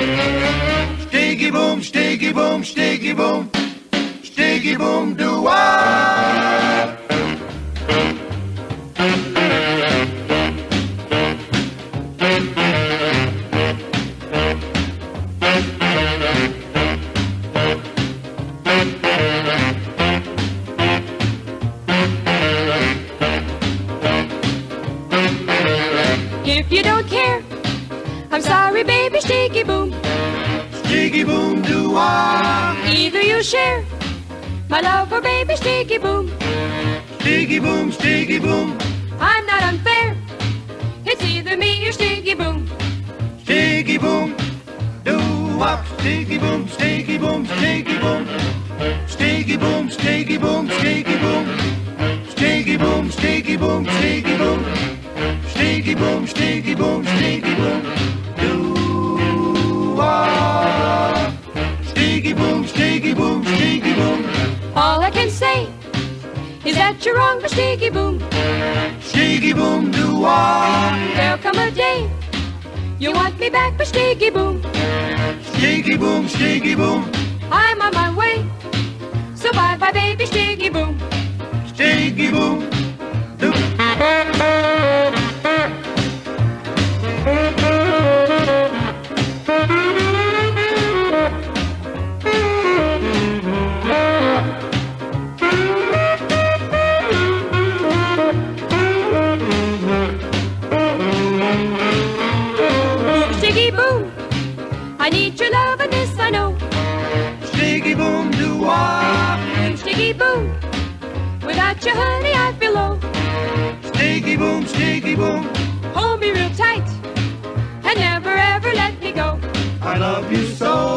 Stiggy boom, stiggy boom, stiggy boom, stiggy boom, doo-wah. If you don't care, I'm sorry, baby, stiggy boom. Stiggy boom, doo-wah. Either you share my love for baby stiggy boom. Stiggy boom, stiggy boom, I'm not unfair. It's either me or stiggy boom. stiggy boom, doo-wop. Stiggy boom, stiggy boom, stiggy boom, stiggy boom, stiggy boom, stiggy boom, stiggy boom, stiggy boom, stiggy boom, stiggy boom, stiggy boom, stiggy boom, doo-wop. Stiggy boom, stiggy boom, stiggy boom, All I can say is that you're wrong for stiggy boom. stiggy boom, doo-wop. There'll come a day you want me back for stiggy boom. Stiggy boom, stiggy boom, I'm on my way, so bye-bye, baby stiggy boom. stiggy boom, doo. Stiggy boom, I need your love and this I know. Stiggy boom, doo-wop. Stiggy boom, without you honey I feel low. Stiggy boom, stiggy boom, Hold me real tight and never ever let me go. I love you so.